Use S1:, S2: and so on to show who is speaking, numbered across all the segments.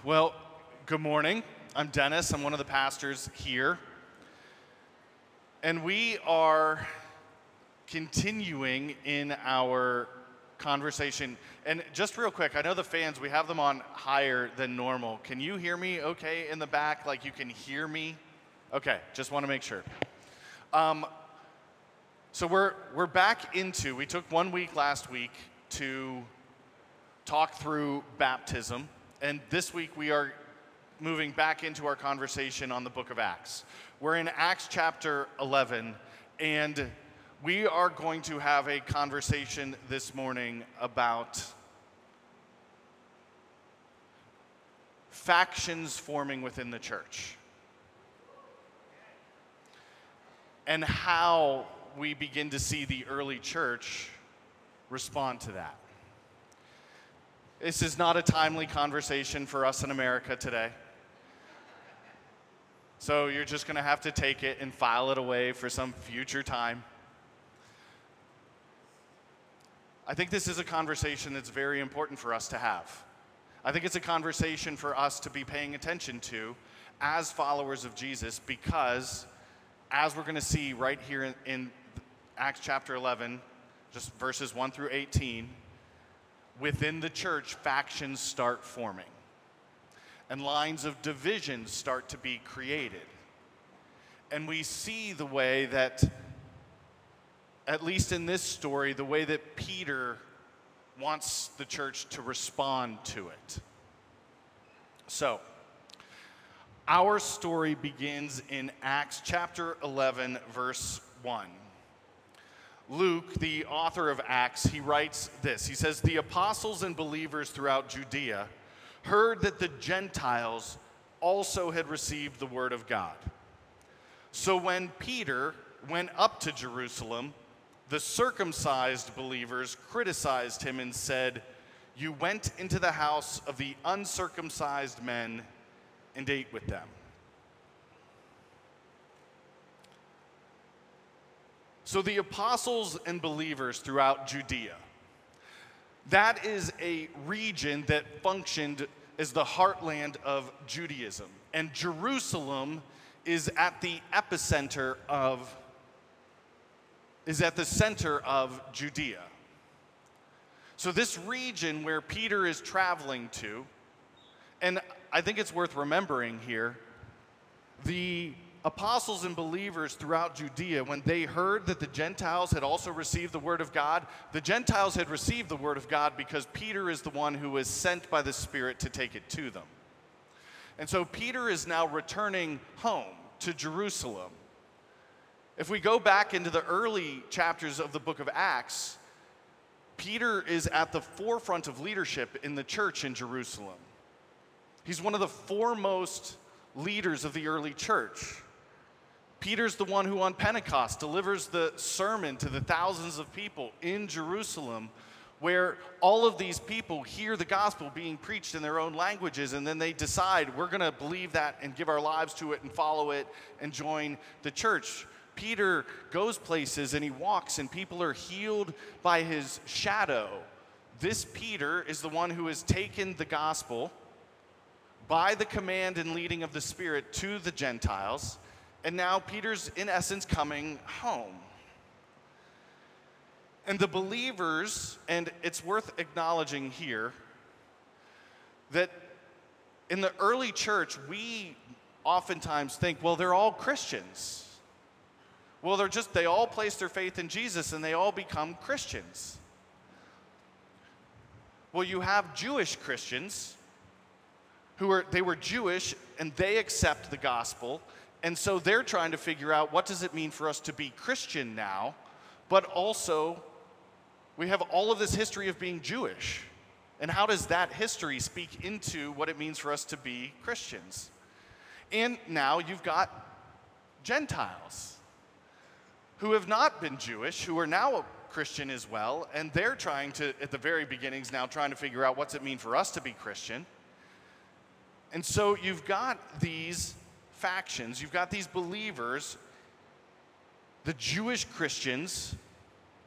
S1: Well, good morning. I'm Dennis. I'm one of the pastors here. And we are continuing in our conversation. And just real quick, I know the fans, we have them on higher than normal. Can you hear me okay in the back? Like you can hear me? Okay, just want to make sure. So we're back into, we took 1 week last week to talk through baptism. And this week we are moving back into our conversation on the book of Acts. We're in Acts chapter 11, and we are going to have a conversation this morning about factions forming within the church and how we begin to see the early church respond to that. This is not a timely conversation for us in America today. So you're just going to have to take it and file it away for some future time. I think this is a conversation that's very important for us to have. I think it's a conversation for us to be paying attention to as followers of Jesus, because as we're going to see right here in Acts chapter 11, just verses 1 through 18, within the church, factions start forming, and lines of division start to be created. And we see the way that, at least in this story, the way that Peter wants the church to respond to it. So, our story begins in Acts chapter 11, verse 1. Luke, the author of Acts, he writes this. He says, "The apostles and believers throughout Judea heard that the Gentiles also had received the word of God. So when Peter went up to Jerusalem, the circumcised believers criticized him and said, 'You went into the house of the uncircumcised men and ate with them.'" So the apostles and believers throughout Judea, that is a region that functioned as the heartland of Judaism. And Jerusalem is at the epicenter of, is at the center of Judea. So this region where Peter is traveling to, and I think it's worth remembering here, the apostles and believers throughout Judea, when they heard that the Gentiles had also received the word of God, the Gentiles had received the word of God because Peter is the one who was sent by the Spirit to take it to them. And so Peter is now returning home to Jerusalem. If we go back into the early chapters of the book of Acts, Peter is at the forefront of leadership in the church in Jerusalem. He's one of the foremost leaders of the early church. Peter's the one who on Pentecost delivers the sermon to the thousands of people in Jerusalem, where all of these people hear the gospel being preached in their own languages, and then they decide, we're going to believe that and give our lives to it and follow it and join the church. Peter goes places and he walks, and people are healed by his shadow. This Peter is the one who has taken the gospel by the command and leading of the Spirit to the Gentiles, and now Peter's, in essence, coming home. And the believers, and it's worth acknowledging here, that in the early church, we oftentimes think, well, they're all Christians. Well, they all place their faith in Jesus and they all become Christians. Well, you have Jewish Christians they were Jewish and they accept the gospel, and so they're trying to figure out, what does it mean for us to be Christian now? But also, we have all of this history of being Jewish. And how does that history speak into what it means for us to be Christians? And now you've got Gentiles who have not been Jewish, who are now Christian as well, and they're trying to, at the very beginnings now, trying to figure out what's it mean for us to be Christian. And so you've got these factions, you've got these believers, the Jewish Christians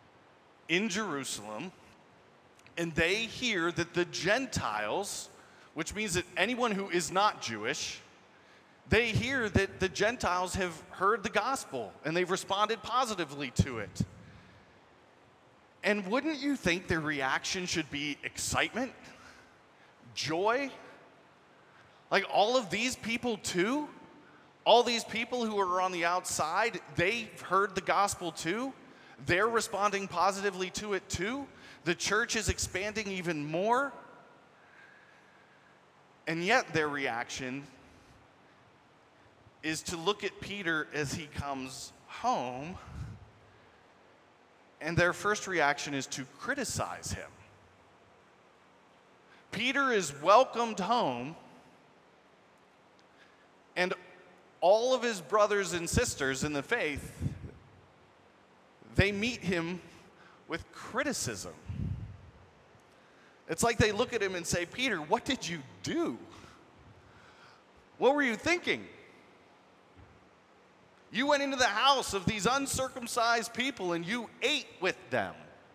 S1: in Jerusalem, and they hear that the Gentiles, which means that anyone who is not Jewish, they hear that the Gentiles have heard the gospel and they've responded positively to it. And wouldn't you think their reaction should be excitement, joy? Like all of these people too? All these people who are on the outside, they've heard the gospel too? They're responding positively to it too? The church is expanding even more? And yet their reaction is to look at Peter as he comes home, and their first reaction is to criticize him. Peter is welcomed home, and all of his brothers and sisters in the faith, they meet him with criticism. It's like they look at him and say, Peter, what did you do? What were you thinking? You went into the house of these uncircumcised people and you ate with them.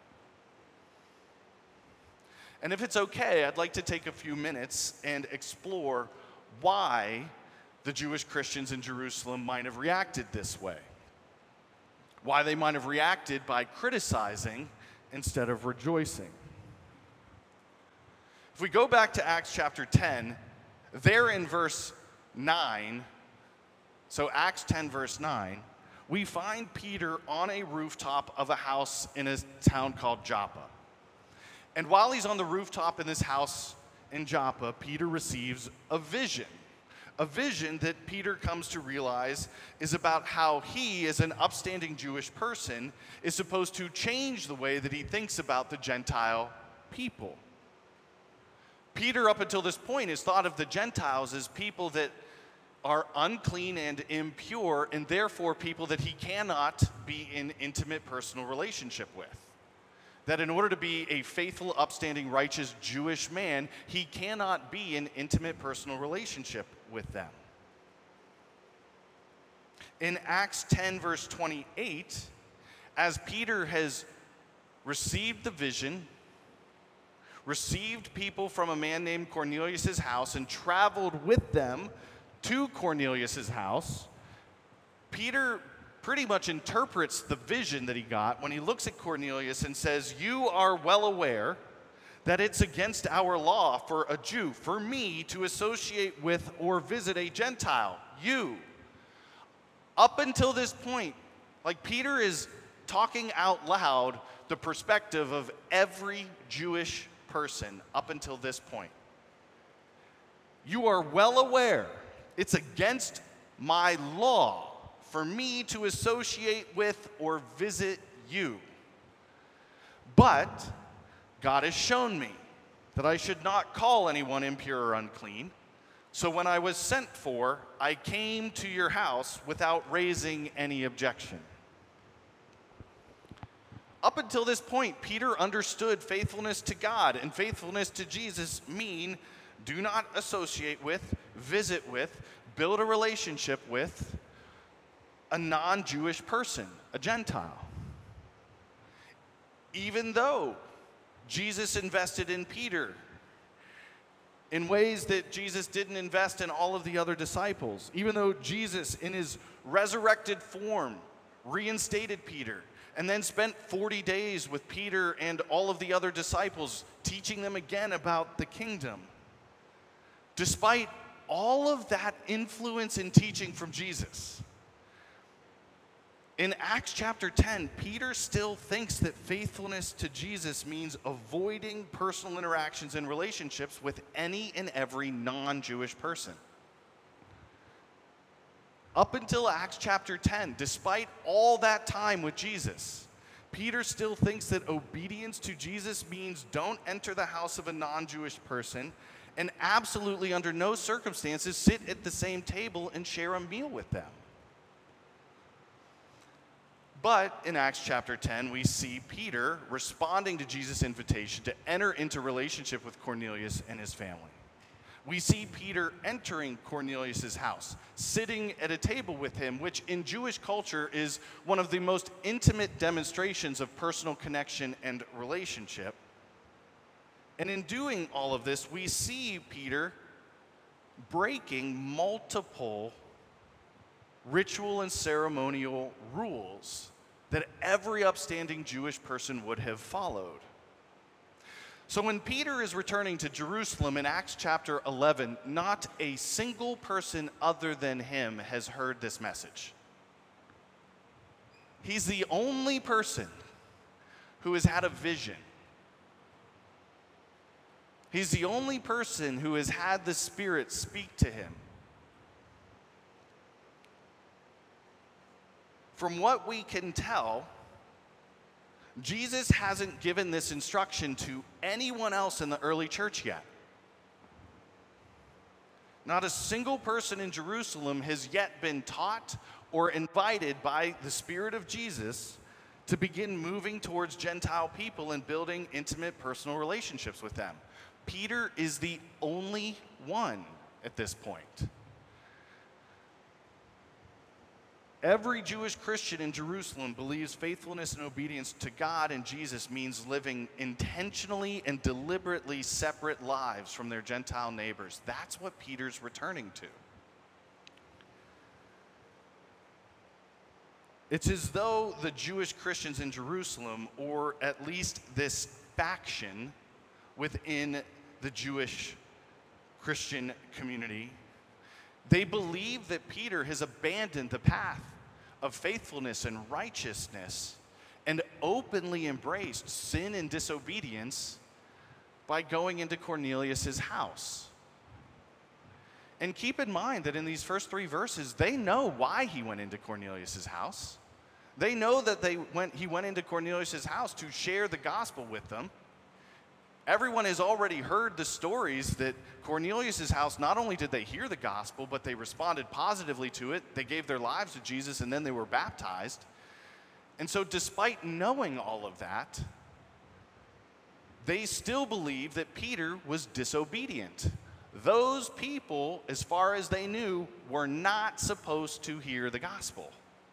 S1: And if it's okay, I'd like to take a few minutes and explore why the Jewish Christians in Jerusalem might have reacted this way. Why they might have reacted by criticizing instead of rejoicing. If we go back to Acts chapter 10, there in verse 9, so Acts 10 verse 9, we find Peter on a rooftop of a house in a town called Joppa. And while he's on the rooftop in this house in Joppa, Peter receives a vision that Peter comes to realize is about how he, as an upstanding Jewish person, is supposed to change the way that he thinks about the Gentile people. Peter, up until this point, has thought of the Gentiles as people that are unclean and impure, and therefore people that he cannot be in intimate personal relationship with. That in order to be a faithful, upstanding, righteous Jewish man, he cannot be in intimate personal relationship with them. In Acts 10 verse 28, as Peter has received the vision, received people from a man named Cornelius' house, and traveled with them to Cornelius' house, Peter pretty much interprets the vision that he got when he looks at Cornelius and says, you are well aware that it's against our law for a Jew, for me, to associate with or visit a Gentile. You. Up until this point, like Peter is talking out loud the perspective of every Jewish person up until this point. You are well aware it's against my law for me to associate with or visit you. But God has shown me that I should not call anyone impure or unclean. So when I was sent for, I came to your house without raising any objection. Up until this point, Peter understood faithfulness to God and faithfulness to Jesus mean do not associate with, visit with, build a relationship with a non-Jewish person, a Gentile. Even though Jesus invested in Peter in ways that Jesus didn't invest in all of the other disciples, even though Jesus in his resurrected form reinstated Peter and then spent 40 days with Peter and all of the other disciples teaching them again about the kingdom. Despite all of that influence and teaching from Jesus, in Acts chapter 10, Peter still thinks that faithfulness to Jesus means avoiding personal interactions and relationships with any and every non-Jewish person. Up until Acts chapter 10, despite all that time with Jesus, Peter still thinks that obedience to Jesus means don't enter the house of a non-Jewish person and absolutely under no circumstances sit at the same table and share a meal with them. But in Acts chapter 10, we see Peter responding to Jesus' invitation to enter into relationship with Cornelius and his family. We see Peter entering Cornelius' house, sitting at a table with him, which in Jewish culture is one of the most intimate demonstrations of personal connection and relationship. And in doing all of this, we see Peter breaking multiple ritual and ceremonial rules that every upstanding Jewish person would have followed. So when Peter is returning to Jerusalem in Acts chapter 11, not a single person other than him has heard this message. He's the only person who has had a vision. He's the only person who has had the Spirit speak to him. From what we can tell, Jesus hasn't given this instruction to anyone else in the early church yet. Not a single person in Jerusalem has yet been taught or invited by the Spirit of Jesus to begin moving towards Gentile people and building intimate personal relationships with them. Peter is the only one at this point. Every Jewish Christian in Jerusalem believes faithfulness and obedience to God and Jesus means living intentionally and deliberately separate lives from their Gentile neighbors. That's what Peter's returning to. It's as though the Jewish Christians in Jerusalem, or at least this faction within the Jewish Christian community, they believe that Peter has abandoned the path of faithfulness and righteousness and openly embraced sin and disobedience by going into Cornelius' house. And keep in mind that in these first 3 verses, they know why he went into Cornelius' house. They know that he went into Cornelius' house to share the gospel with them. Everyone has already heard the stories that Cornelius' house, not only did they hear the gospel, but they responded positively to it. They gave their lives to Jesus, and then they were baptized. And so despite knowing all of that, they still believe that Peter was disobedient. Those people, as far as they knew, were not supposed to hear the gospel.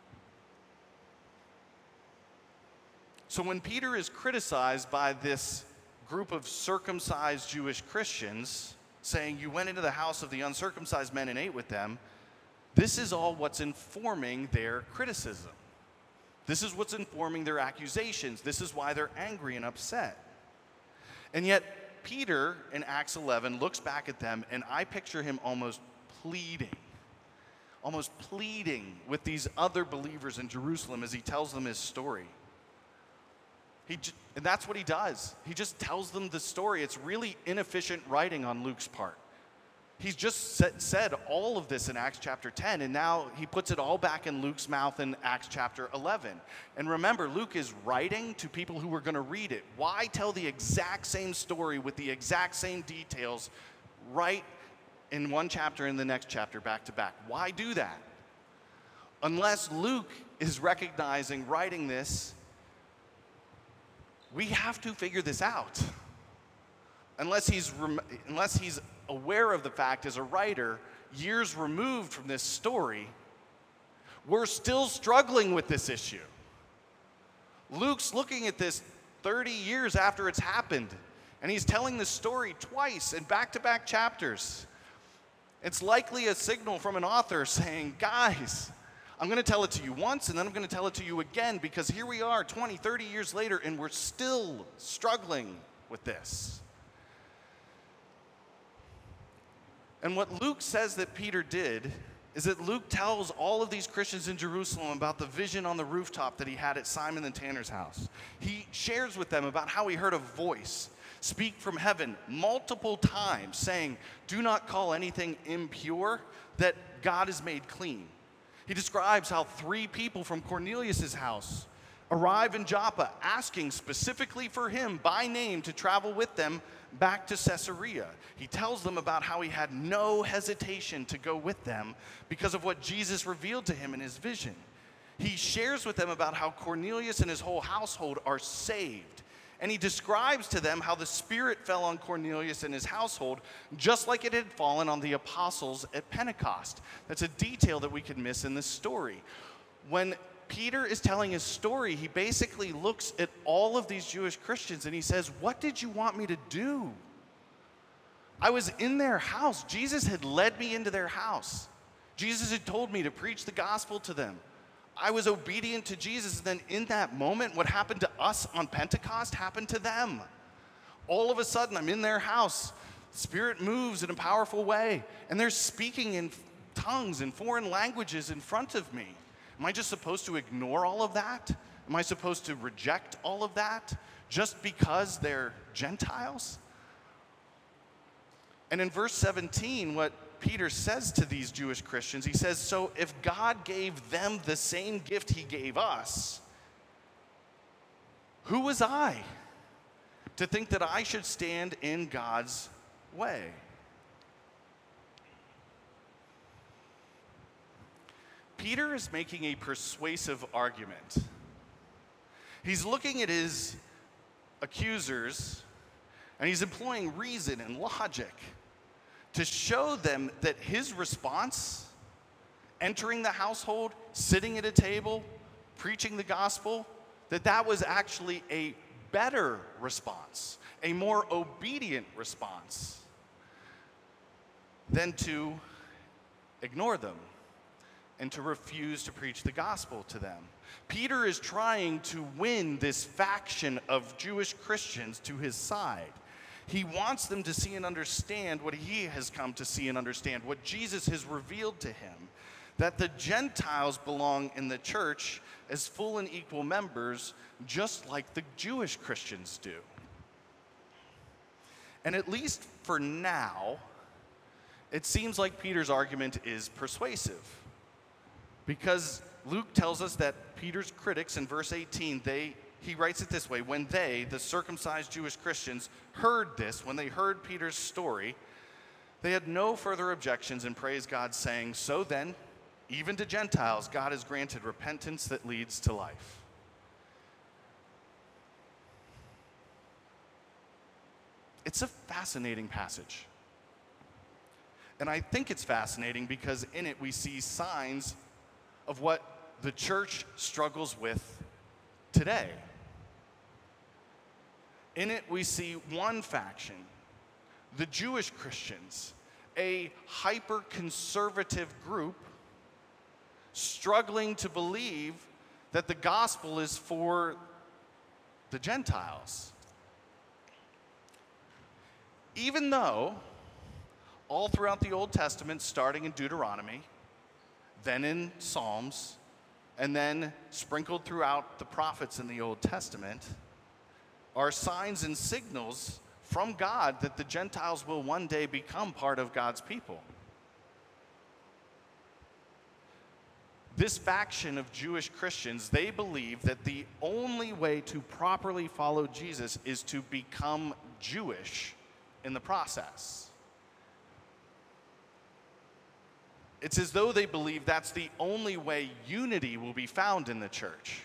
S1: So when Peter is criticized by this group of circumcised Jewish Christians, saying, "You went into the house of the uncircumcised men and ate with them," this is all what's informing their criticism. This is what's informing their accusations. This is why they're angry and upset. And yet, Peter in Acts 11 looks back at them, and I picture him almost pleading with these other believers in Jerusalem as he tells them his story. And that's what he does. He just tells them the story. It's really inefficient writing on Luke's part. He's just said all of this in Acts chapter 10, and now he puts it all back in Luke's mouth in Acts chapter 11. And remember, Luke is writing to people who are going to read it. Why tell the exact same story with the exact same details right in one chapter and the next chapter back to back? Why do that? Unless Luke is recognizing writing this, we have to figure this out. Unless he's aware of the fact as a writer, years removed from this story, we're still struggling with this issue. Luke's looking at this 30 years after it's happened, and he's telling the story twice in back-to-back chapters. It's likely a signal from an author saying, "Guys, I'm going to tell it to you once, and then I'm going to tell it to you again, because here we are 20, 30 years later, and we're still struggling with this." And what Luke says that Peter did is that Luke tells all of these Christians in Jerusalem about the vision on the rooftop that he had at Simon the tanner's house. He shares with them about how he heard a voice speak from heaven multiple times saying, "Do not call anything impure that God has made clean." He describes how 3 people from Cornelius' house arrive in Joppa, asking specifically for him by name to travel with them back to Caesarea. He tells them about how he had no hesitation to go with them because of what Jesus revealed to him in his vision. He shares with them about how Cornelius and his whole household are saved. And he describes to them how the Spirit fell on Cornelius and his household, just like it had fallen on the apostles at Pentecost. That's a detail that we could miss in this story. When Peter is telling his story, he basically looks at all of these Jewish Christians and he says, what did you want me to do? I was in their house. Jesus had led me into their house. Jesus had told me to preach the gospel to them. I was obedient to Jesus. And then in that moment, what happened to us on Pentecost happened to them. All of a sudden, I'm in their house. Spirit moves in a powerful way. And they're speaking in tongues and foreign languages in front of me. Am I just supposed to ignore all of that? Am I supposed to reject all of that just because they're Gentiles? And in verse 17, what Peter says to these Jewish Christians, he says, so if God gave them the same gift he gave us, who was I to think that I should stand in God's way? Peter is making a persuasive argument. He's looking at his accusers, and he's employing reason and logic to show them that his response, entering the household, sitting at a table, preaching the gospel, that was actually a better response, a more obedient response than to ignore them and to refuse to preach the gospel to them. Peter is trying to win this faction of Jewish Christians to his side. He wants them to see and understand what he has come to see and understand, what Jesus has revealed to him, that the Gentiles belong in the church as full and equal members, just like the Jewish Christians do. And at least for now, it seems like Peter's argument is persuasive. Because Luke tells us that Peter's critics in verse 18, he writes it this way: when they, the circumcised Jewish Christians, heard this, when they heard Peter's story, they had no further objections and praised God, saying, so then, even to Gentiles, God has granted repentance that leads to life. It's a fascinating passage. And I think it's fascinating because in it we see signs of what the church struggles with today. In it we see one faction, the Jewish Christians, a hyper-conservative group struggling to believe that the gospel is for the Gentiles. Even though all throughout the Old Testament, starting in Deuteronomy, then in Psalms, and then sprinkled throughout the prophets in the Old Testament, are signs and signals from God that the Gentiles will one day become part of God's people. This faction of Jewish Christians, they believe that the only way to properly follow Jesus is to become Jewish in the process. It's as though they believe that's the only way unity will be found in the church.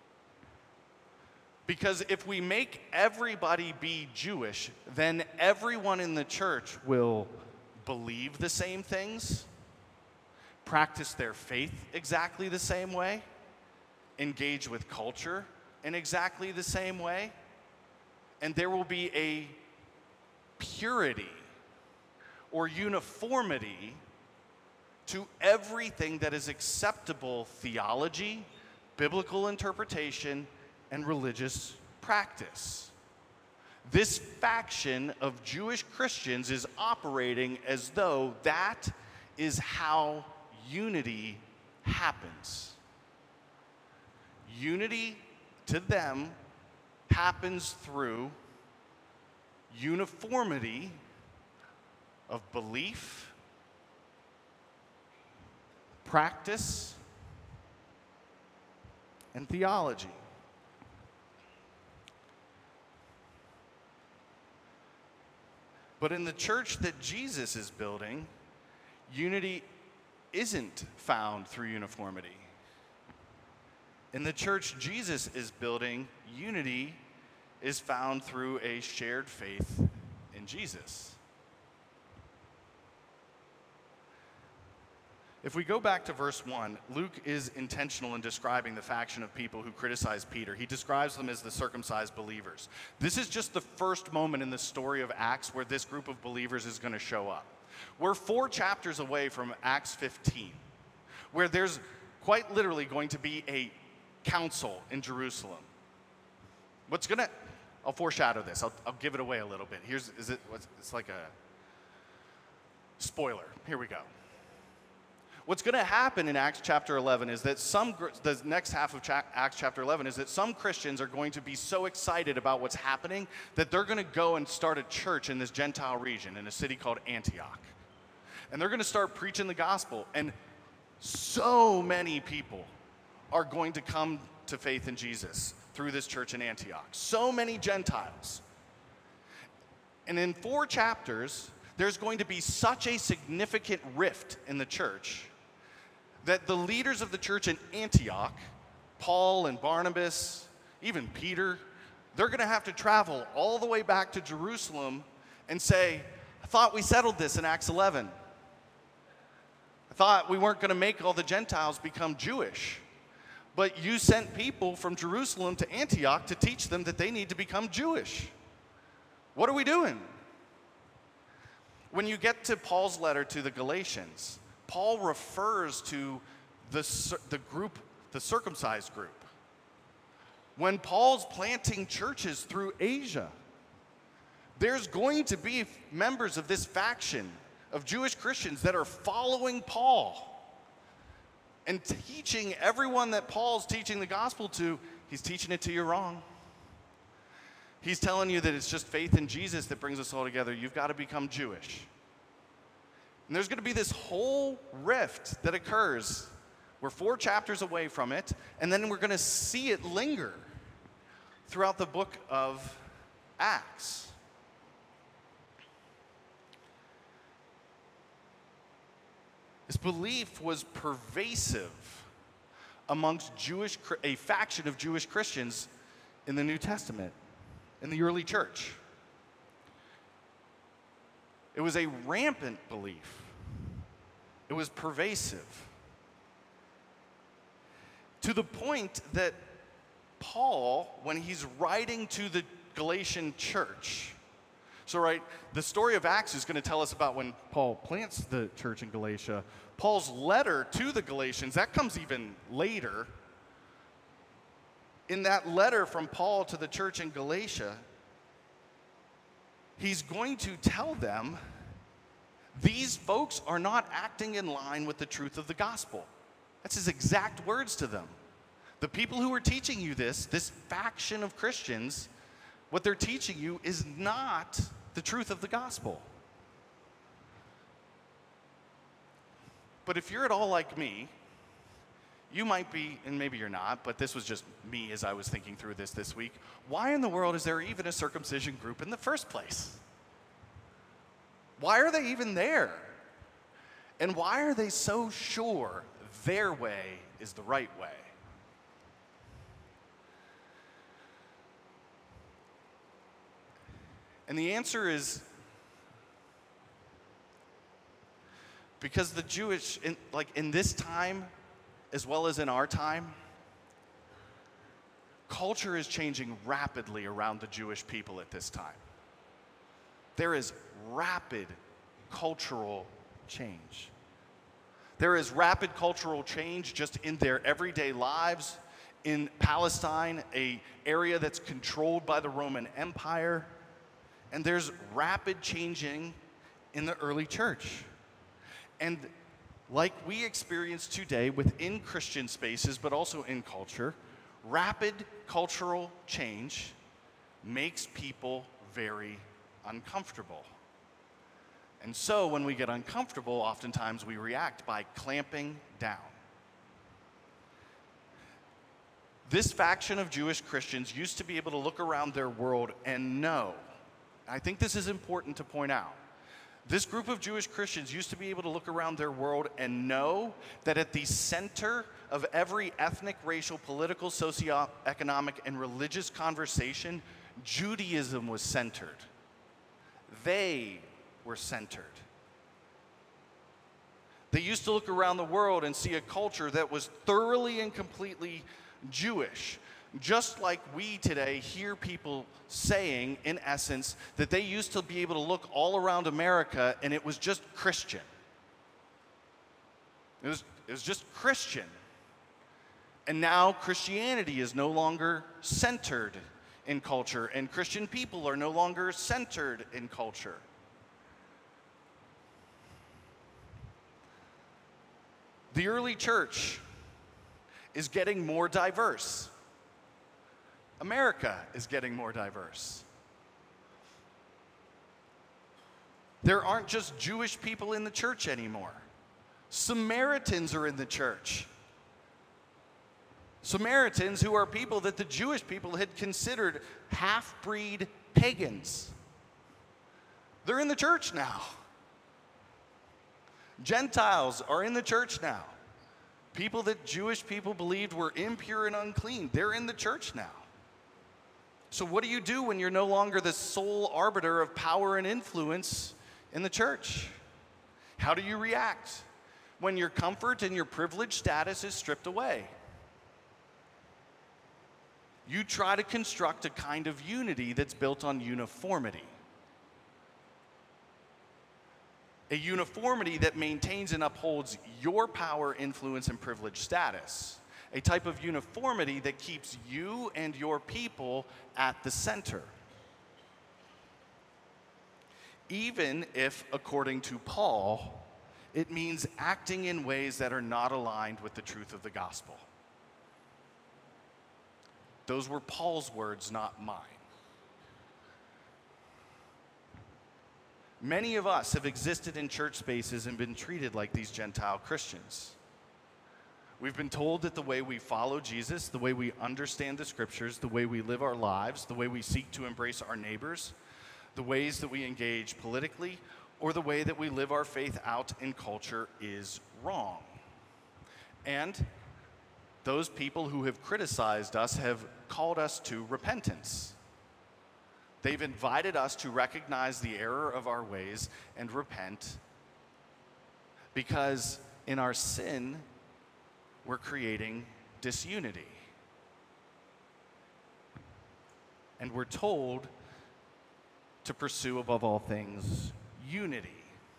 S1: Because if we make everybody be Jewish, then everyone in the church will believe the same things, practice their faith exactly the same way, engage with culture in exactly the same way, and there will be a purity or uniformity to everything that is acceptable theology, biblical interpretation, and religious practice. This faction of Jewish Christians is operating as though that is how unity happens. Unity to them happens through uniformity of belief, practice, and theology. But in the church that Jesus is building, unity isn't found through uniformity. In the church Jesus is building, unity is found through a shared faith in Jesus. If we go back to verse 1, Luke is intentional in describing the faction of people who criticize Peter. He describes them as the circumcised believers. This is just the first moment in the story of Acts where this group of believers is going to show up. We're 4 chapters away from Acts 15, where there's quite literally going to be a council in Jerusalem. I'll foreshadow this. I'll give it away a little bit. It's like a spoiler. Here we go. What's going to happen in Acts chapter 11 is that the next half of Acts chapter 11 is that some Christians are going to be so excited about what's happening that they're going to go and start a church in this Gentile region in a city called Antioch. And they're going to start preaching the gospel. And so many people are going to come to faith in Jesus through this church in Antioch. So many Gentiles. And in 4 chapters, there's going to be such a significant rift in the church that the leaders of the church in Antioch, Paul and Barnabas, even Peter, they're going to have to travel all the way back to Jerusalem and say, I thought we settled this in Acts 11. I thought we weren't going to make all the Gentiles become Jewish. But you sent people from Jerusalem to Antioch to teach them that they need to become Jewish. What are we doing? When you get to Paul's letter to the Galatians, Paul refers to the group, the circumcised group. When Paul's planting churches through Asia, there's going to be members of this faction of Jewish Christians that are following Paul and teaching everyone that Paul's teaching the gospel to. He's teaching it to you wrong. He's telling you that it's just faith in Jesus that brings us all together. You've got to become Jewish. And there's going to be this whole rift that occurs. We're 4 chapters away from it, and then we're going to see it linger throughout the book of Acts. This belief was pervasive amongst a faction of Jewish Christians in the New Testament, in the early church. It was a rampant belief. It was pervasive. To the point that Paul, when he's writing to the Galatian church, the story of Acts is going to tell us about when Paul plants the church in Galatia. Paul's letter to the Galatians, that comes even later. In that letter from Paul to the church in Galatia, he's going to tell them, these folks are not acting in line with the truth of the gospel. That's his exact words to them. The people who are teaching you this faction of Christians, what they're teaching you is not the truth of the gospel. But if you're at all like me, you might be, and maybe you're not, but this was just me as I was thinking through this week. Why in the world is there even a circumcision group in the first place? Why are they even there? And why are they so sure their way is the right way? And the answer is because the Jewish, in this time, as well as in our time, culture is changing rapidly around the Jewish people at this time. There is rapid cultural change. There is rapid cultural change just in their everyday lives. In Palestine, an area that's controlled by the Roman Empire. And there's rapid changing in the early church. And like we experience today within Christian spaces, but also in culture, rapid cultural change makes people very uncomfortable. And so when we get uncomfortable, oftentimes we react by clamping down. This faction of Jewish Christians used to be able to look around their world and know, I think this is important to point out, this group of Jewish Christians used to be able to look around their world and know that at the center of every ethnic, racial, political, socioeconomic, and religious conversation, Judaism was centered. They were centered. They used to look around the world and see a culture that was thoroughly and completely Jewish. Just like we today hear people saying, in essence, that they used to be able to look all around America and it was just Christian. It was just Christian. And now Christianity is no longer centered in culture, and Christian people are no longer centered in culture. The early church is getting more diverse. America is getting more diverse. There aren't just Jewish people in the church anymore. Samaritans are in the church. Samaritans, who are people that the Jewish people had considered half-breed pagans. They're in the church now. Gentiles are in the church now. People that Jewish people believed were impure and unclean, they're in the church now. So what do you do when you're no longer the sole arbiter of power and influence in the church? How do you react when your comfort and your privileged status is stripped away? You try to construct a kind of unity that's built on uniformity. A uniformity that maintains and upholds your power, influence, and privileged status. A type of uniformity that keeps you and your people at the center. Even if, according to Paul, it means acting in ways that are not aligned with the truth of the gospel. Those were Paul's words, not mine. Many of us have existed in church spaces and been treated like these Gentile Christians. We've been told that the way we follow Jesus, the way we understand the scriptures, the way we live our lives, the way we seek to embrace our neighbors, the ways that we engage politically, or the way that we live our faith out in culture is wrong. And those people who have criticized us have called us to repentance. They've invited us to recognize the error of our ways and repent, because in our sin, we're creating disunity. And we're told to pursue, above all things, unity.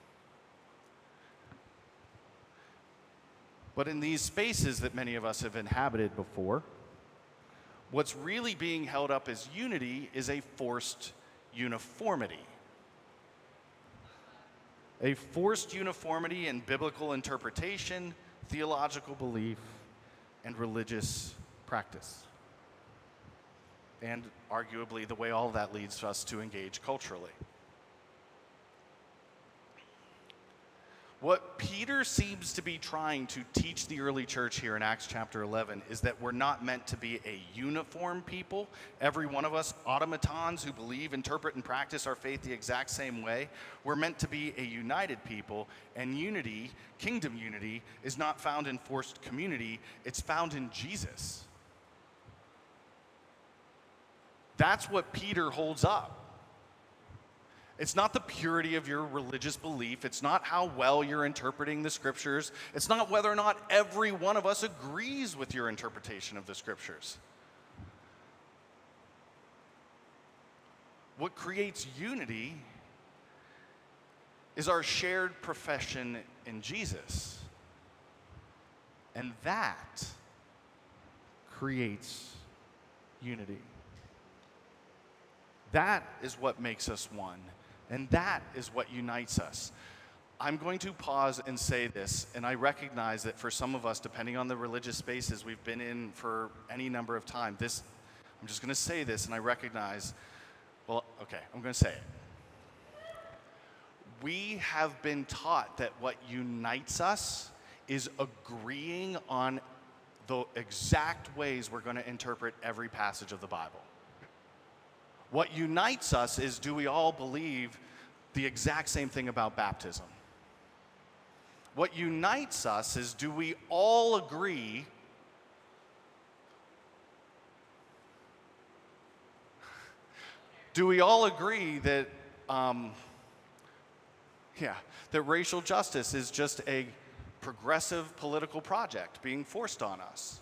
S1: But in these spaces that many of us have inhabited before, what's really being held up as unity is a forced uniformity. A forced uniformity in biblical interpretation, theological belief, and religious practice. And arguably the way all of that leads us to engage culturally. What Peter seems to be trying to teach the early church here in Acts chapter 11 is that we're not meant to be a uniform people, every one of us automatons who believe, interpret, and practice our faith the exact same way. We're meant to be a united people, and unity, kingdom unity, is not found in forced community, it's found in Jesus. That's what Peter holds up. It's not the purity of your religious belief. It's not how well you're interpreting the scriptures. It's not whether or not every one of us agrees with your interpretation of the scriptures. What creates unity is our shared profession in Jesus. And that creates unity. That is what makes us one. And that is what unites us. I'm going to pause and say this, and I recognize that for some of us, depending on the religious spaces we've been in for any number of time, I'm just going to say this, and I recognize, I'm going to say it. We have been taught that what unites us is agreeing on the exact ways we're going to interpret every passage of the Bible. What unites us is, do we all believe the exact same thing about baptism? What unites us is, do we all agree that that racial justice is just a progressive political project being forced on us?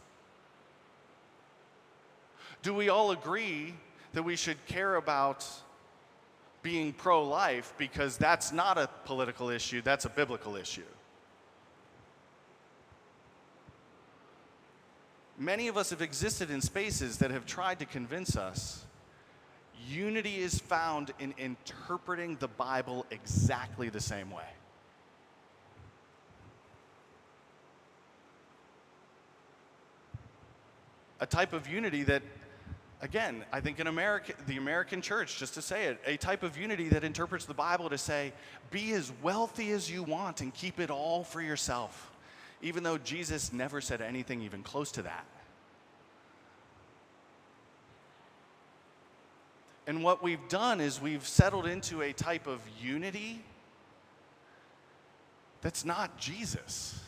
S1: Do we all agree that we should care about being pro-life because that's not a political issue, that's a biblical issue? Many of us have existed in spaces that have tried to convince us unity is found in interpreting the Bible exactly the same way. A type of unity that, again, I think in America, the American church, just to say it, a type of unity that interprets the Bible to say, be as wealthy as you want and keep it all for yourself, even though Jesus never said anything even close to that. And what we've done is we've settled into a type of unity that's not Jesus.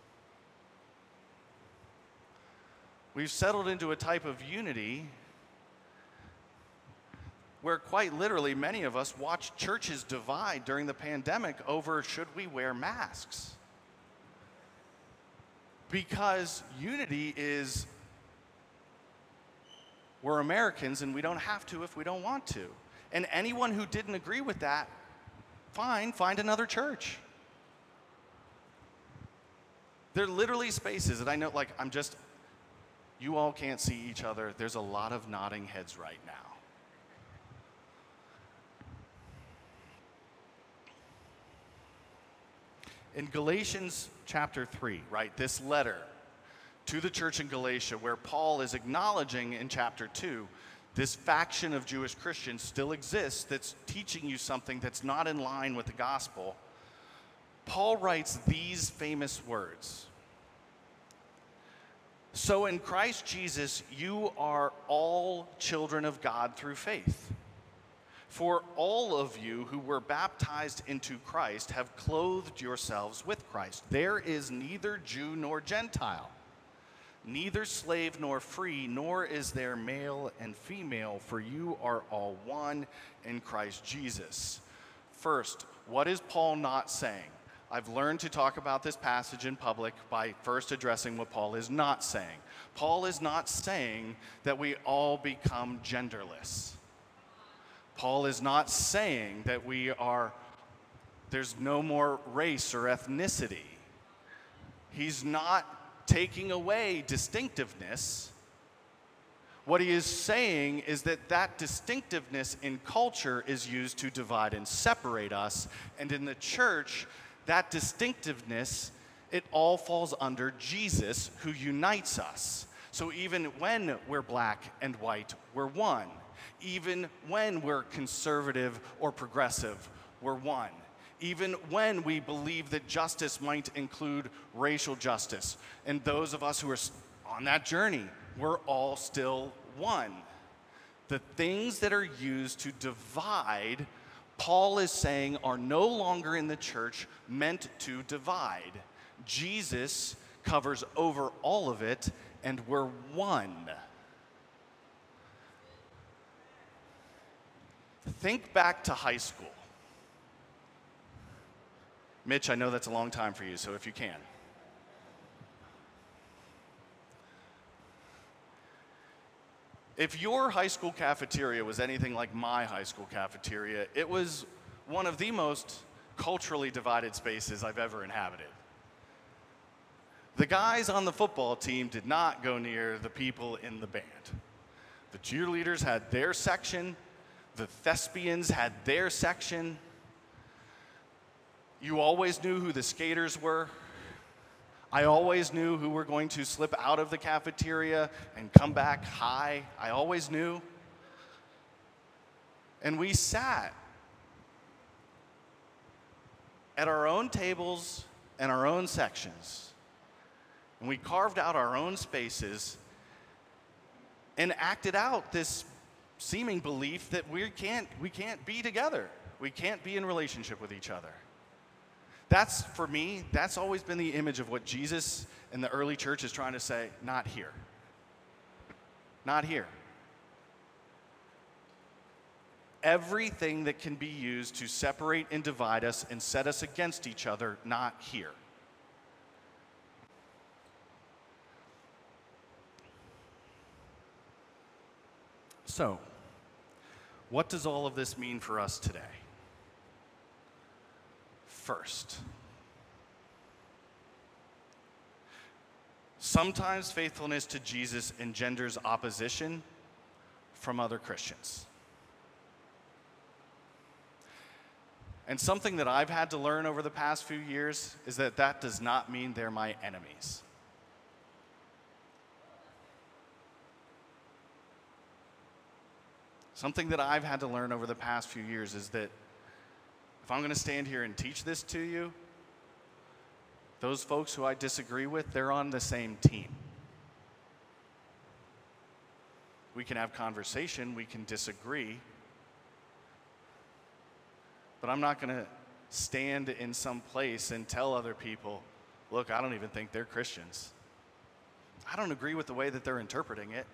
S1: We've settled into a type of unity where quite literally many of us watched churches divide during the pandemic over should we wear masks. Because unity is we're Americans and we don't have to if we don't want to. And anyone who didn't agree with that, fine, find another church. There are literally spaces that I know, like, you all can't see each other. There's a lot of nodding heads right now. In Galatians chapter 3, right, this letter to the church in Galatia, where Paul is acknowledging in chapter 2, this faction of Jewish Christians still exists that's teaching you something that's not in line with the gospel. Paul writes these famous words. So in Christ Jesus, you are all children of God through faith. For all of you who were baptized into Christ have clothed yourselves with Christ. There is neither Jew nor Gentile, neither slave nor free, nor is there male and female, for you are all one in Christ Jesus. First, what is Paul not saying? I've learned to talk about this passage in public by first addressing what Paul is not saying. Paul is not saying that we all become genderless. Paul is not saying that there's no more race or ethnicity. He's not taking away distinctiveness. What he is saying is that that distinctiveness in culture is used to divide and separate us, and in the church, that distinctiveness, it all falls under Jesus, who unites us. So even when we're black and white, we're one. Even when we're conservative or progressive, we're one. Even when we believe that justice might include racial justice, and those of us who are on that journey, we're all still one. The things that are used to divide, Paul is saying, are no longer in the church meant to divide. Jesus covers over all of it, and we're one. Think back to high school. Mitch, I know that's a long time for you, so if you can. If your high school cafeteria was anything like my high school cafeteria, it was one of the most culturally divided spaces I've ever inhabited. The guys on the football team did not go near the people in the band. The cheerleaders had their section. The thespians had their section. You always knew who the skaters were. I always knew who were going to slip out of the cafeteria and come back high. I always knew. And we sat at our own tables and our own sections. And we carved out our own spaces and acted out this seeming belief that we can't be together. We can't be in relationship with each other. That's, for me, that's always been the image of what Jesus and the early church is trying to say, not here. Not here. Everything that can be used to separate and divide us and set us against each other, not here. So, what does all of this mean for us today? First, sometimes faithfulness to Jesus engenders opposition from other Christians. And something that I've had to learn over the past few years is that that does not mean they're my enemies. Something that I've had to learn over the past few years is that if I'm going to stand here and teach this to you, those folks who I disagree with, they're on the same team. We can have conversation, we can disagree, but I'm not going to stand in some place and tell other people, look, I don't even think they're Christians. I don't agree with the way that they're interpreting it.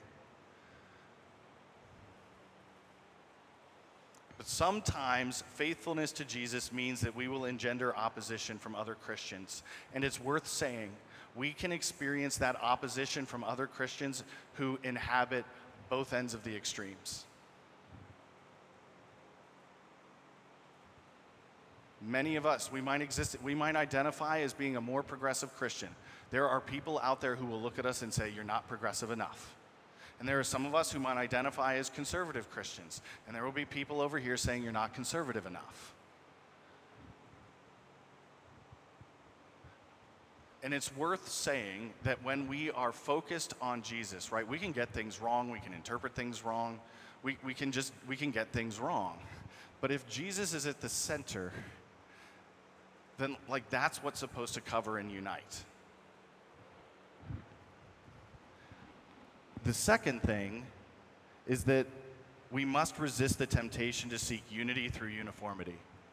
S1: But sometimes faithfulness to Jesus means that we will engender opposition from other Christians. And it's worth saying, we can experience that opposition from other Christians who inhabit both ends of the extremes. Many of us, we might identify as being a more progressive Christian. There are people out there who will look at us and say, you're not progressive enough. And there are some of us who might identify as conservative Christians. And there will be people over here saying you're not conservative enough. And it's worth saying that when we are focused on Jesus, right, we can get things wrong, we can interpret things wrong, we can get things wrong. But if Jesus is at the center, then that's what's supposed to cover and unite. The second thing is that we must resist the temptation to seek unity through uniformity.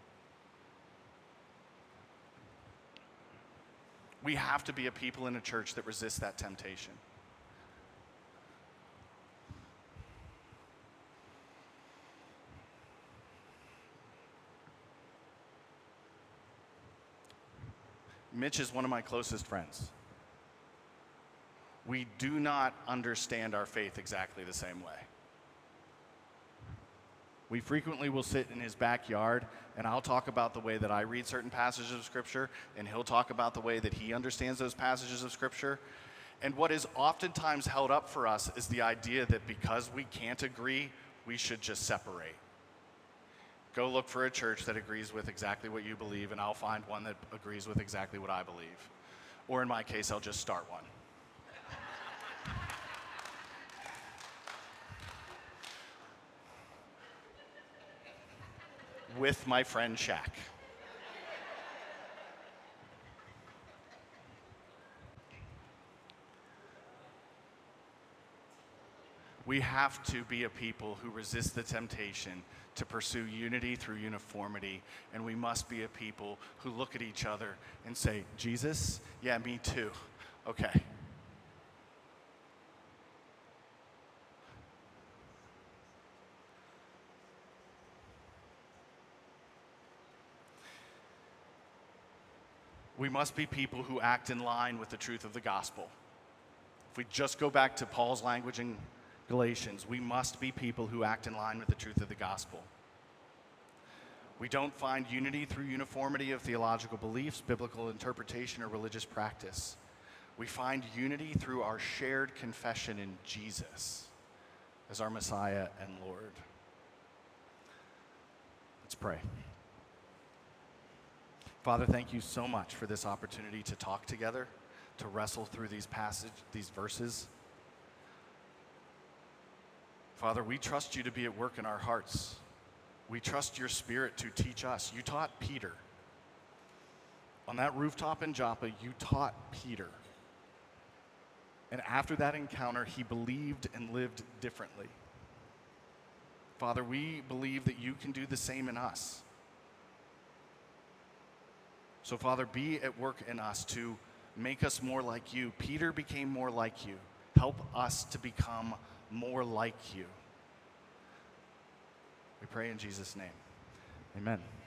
S1: We have to be a people in a church that resist that temptation. Mitch is one of my closest friends. We do not understand our faith exactly the same way. We frequently will sit in his backyard, and I'll talk about the way that I read certain passages of Scripture, and he'll talk about the way that he understands those passages of Scripture. And what is oftentimes held up for us is the idea that because we can't agree, we should just separate. Go look for a church that agrees with exactly what you believe, and I'll find one that agrees with exactly what I believe. Or in my case, I'll just start one. With my friend Shaq. We have to be a people who resist the temptation to pursue unity through uniformity, and we must be a people who look at each other and say, Jesus? Yeah, me too. Okay. We must be people who act in line with the truth of the gospel. If we just go back to Paul's language in Galatians, we must be people who act in line with the truth of the gospel. We don't find unity through uniformity of theological beliefs, biblical interpretation, or religious practice. We find unity through our shared confession in Jesus as our Messiah and Lord. Let's pray. Father, thank you so much for this opportunity to talk together, to wrestle through these verses. Father, we trust you to be at work in our hearts. We trust your Spirit to teach us. You taught Peter. On that rooftop in Joppa, you taught Peter. And after that encounter, he believed and lived differently. Father, we believe that you can do the same in us. So, Father, be at work in us to make us more like you. Peter became more like you. Help us to become more like you. We pray in Jesus' name. Amen.